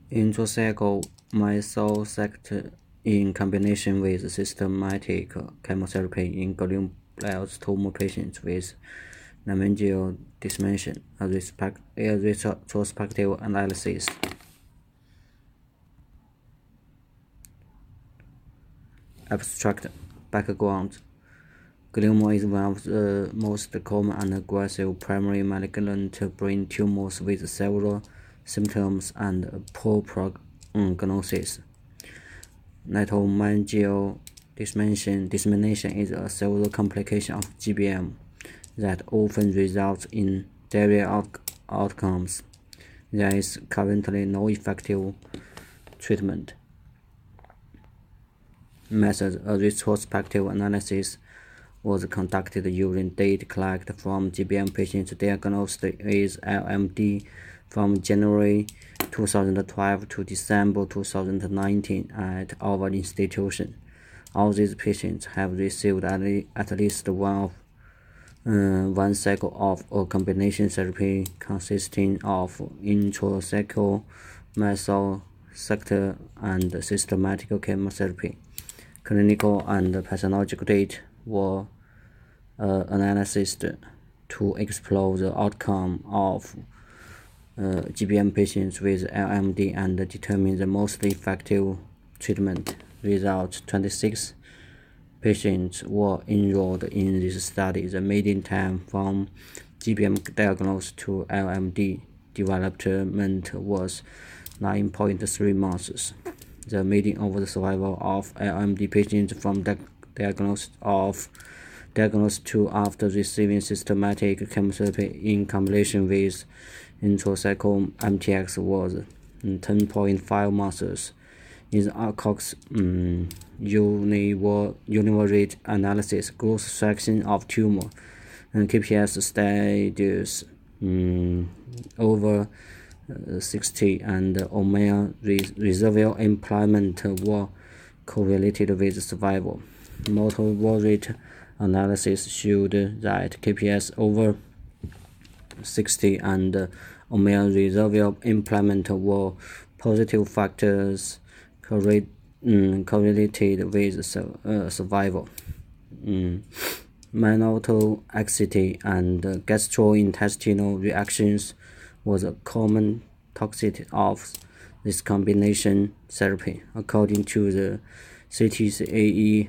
Intrathecal methotrexate in combination with systematic chemotherapy in glioblastoma patients with laryngeal dysfunction, a retrospective analysis. Abstract background. Glioma is one of the most common and aggressive primary malignant brain tumors with several symptoms and poor prognosis. Laryngeal dysfunction is a severe complication of GBM that often results in dire outcomes. There is currently no effective treatment method. A retrospective analysis was conducted using data collected from GBM patients diagnosed with LMD from January 2012 to December 2019 at our institution. All these patients have received at least one cycle of a combination therapy consisting of intrathecal methotrexate and systematic chemotherapy. Clinical and pathological data were analyzed to explore the outcome of GBM patients with LMD and determine the most effective treatment. Results: 26 patients were enrolled in this study. The median time from GBM diagnosis to LMD development was 9.3 months. The median overall survival of LMD patients from diagnosis to after receiving systematic chemotherapy in combination with intrathecal MTX was 10.5 months. In the Cox univariate analysis, growth section of tumor and KPS status over 60 and Omer reservoir implant were correlated with survival. Multivariate analysis showed that KPS over 60 and Omer reservoir implant were positive factors correlated with survival. Myotoxicity and gastrointestinal reactions was a common toxicity of this combination therapy. According to the CTCAE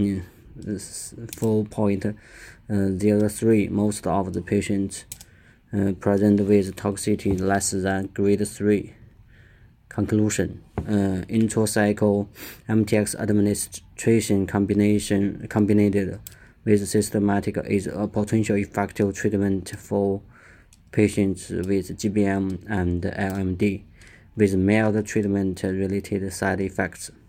4.03, most of the patients present with toxicity less than grade 3. Conclusion: intrathecal MTX administration combined with systematic is a potential effective treatment for patients with GBM and LMD with mild treatment-related side effects.